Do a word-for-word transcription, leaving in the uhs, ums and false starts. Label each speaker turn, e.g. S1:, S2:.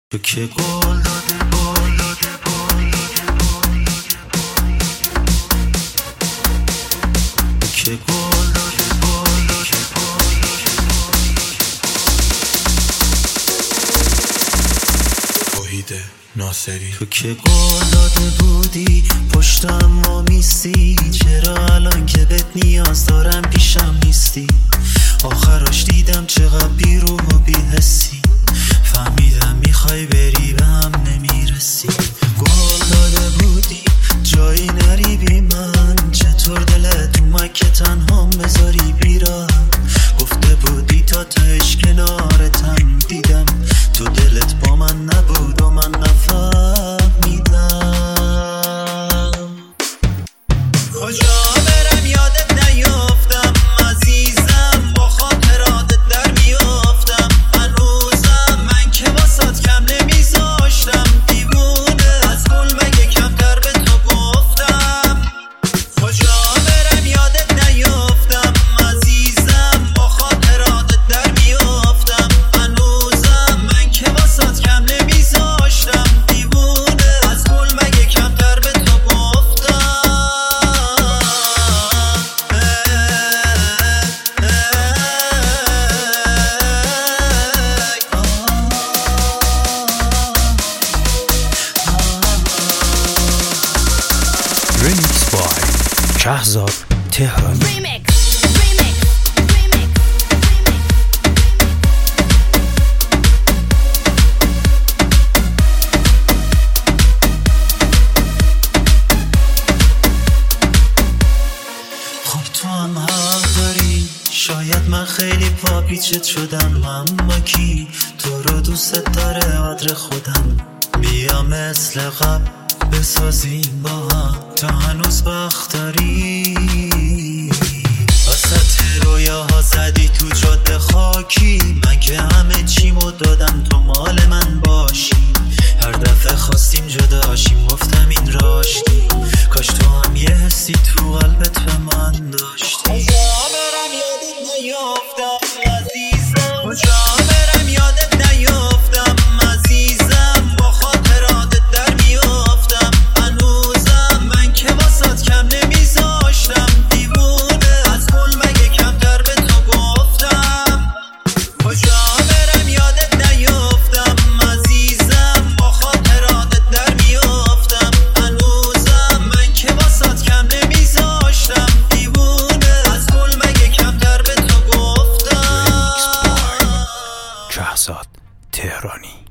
S1: تو که گل داده بال داده بال تو که گل داده بال داده
S2: توحید ناصری.
S1: تو که گل داده بودی پشتم ما میستی، چرا الان که بهت نیاز دارم پیشم نیستی؟ آخراش دیدم چقدر بی روح و بی حسی، فهمیدم میخوای بری به هم نمیرسی. گل داده بودی جایی نری بی من، چطور دلت اومد که تنها بذاری بیرم؟ گفته بودی تا تهش کنارتم، دیدم تو دلت با من نبود و من نفهمیدم. کجا برم یادت نیافتم عزیزم، با خاطراتت در میافتم هنوزم، من که واسات کم نمیذاشتم دیوونه، از گل مگه کمتر به تو گفتم. کجا برم یادت نیافتم عزیزم، با خاطراتت در میافتم هنوزم، من که واسات کم نمیذاشتم دیوونه، از گل مگه کمتر به تو گفتم.
S2: Remix by شهزاد تهرانی.
S3: Remix, remix, remix,
S1: خب تو هم حق داری، شاید من خیلی پاپیچت شدم، اما کی تو رو دوست داره قدر خودم. بیا مثل قبل بسازیم با هم، تا هنوز وقت داری. وسط رویاها زدی تو جاده خاکی، من که همه چیمو دادم تو مال من باشی. هر دفعه خواستیم جدا شیم گفتم این راشتی، کاش تو هم یه حسی تو قلبت به من داشتی. کجا برم یادت نیافتم عزیزم، کجا برم یادت نیافتم عزیزم، با خاطراتت در میافتم هنوزم، من که واسات کم نمیذاشتم دیوونه، از گل مگه کمتر به تو گفتم. کجا برم یادت نیافتم عزیزم، با خاطراتت در میافتم هنوزم، من که واسات کم نمیذاشتم دیوونه، از گل مگه کمتر به تو گفتم.
S2: شهزاد تهرانی.